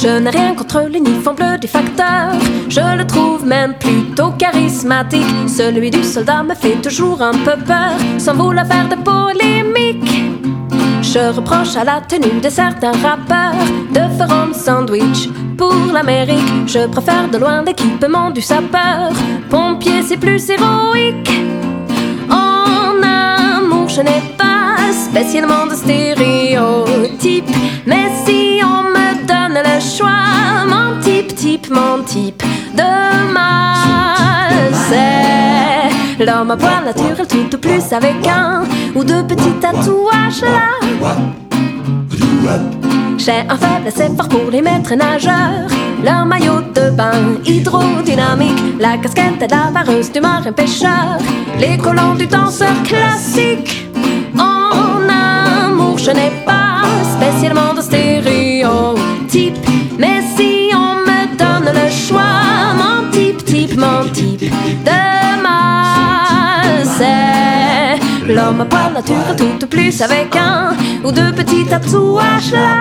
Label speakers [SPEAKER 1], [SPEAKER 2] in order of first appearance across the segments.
[SPEAKER 1] Je n'ai rien contre l'uniforme bleu des facteurs. Je le trouve même plutôt charismatique. Celui du soldat me fait toujours un peu peur, sans vouloir faire de polémique. Je reproche à la tenue de certains rappeurs de faire un sandwich pour l'Amérique. Je préfère de loin l'équipement du sapeur. Pompier, c'est plus héroïque. En amour, je n'ai pas spécialement de stéréotype, mais si on me donne le choix, mon type de mal, c'est l'homme à poil naturel, tout au plus avec un ou deux petits tatouages là. J'ai un faible assez fort pour les maîtres nageurs. Leur maillot de bain hydrodynamique, la casquette et la vareuse du marin pêcheur, les collants du danseur classique. En amour, je n'ai pas spécialement de stéréotype, mais si on me donne le choix, mon type de mal, c'est l'homme à poil naturel, tout au plus avec un ou deux petits tatouages là.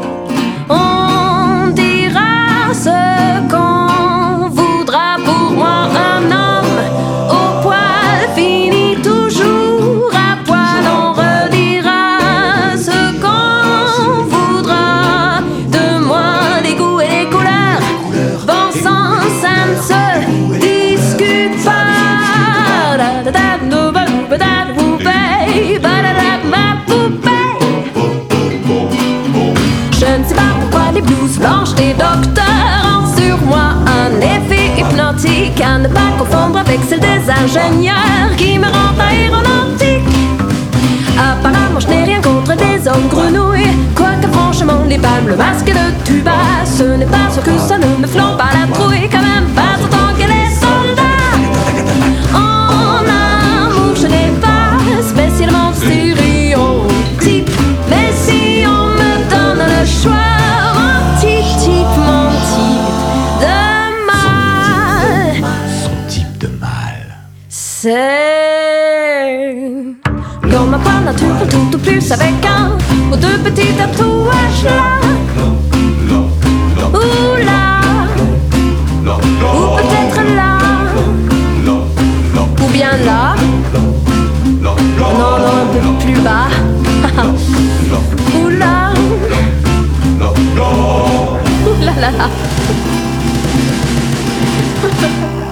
[SPEAKER 1] On dira ce qu'on voudra, pour moi un homme au poil finit toujours à poil. On redira ce qu'on voudra de moi, les goûts et les couleurs. Bon sang, ça ne se discute pas. Je ne sais pas pourquoi les blouses blanches des docteurs ont sur moi un effet hypnotique, à ne pas confondre avec celle des ingénieurs qui me rendent aéronautique. Apparemment je n'ai rien contre des hommes grenouilles, quoique franchement les palmes, le masque et le tuba, ce n'est pas sûr que ça ne me flambe pas la trouille, quand même pas autant que les soldats. En amour je n'ai pas spécialement de stéréotype, mais si on me donne le choix, mon type de mal,
[SPEAKER 2] Son type de mal,
[SPEAKER 1] c'est l'homme à poil naturel, tout au plus avec un ou deux petits tatouages là. Ou là, ou peut-être là, ou bien là. Non, un peu plus bas. Ou là. Ouh là là là.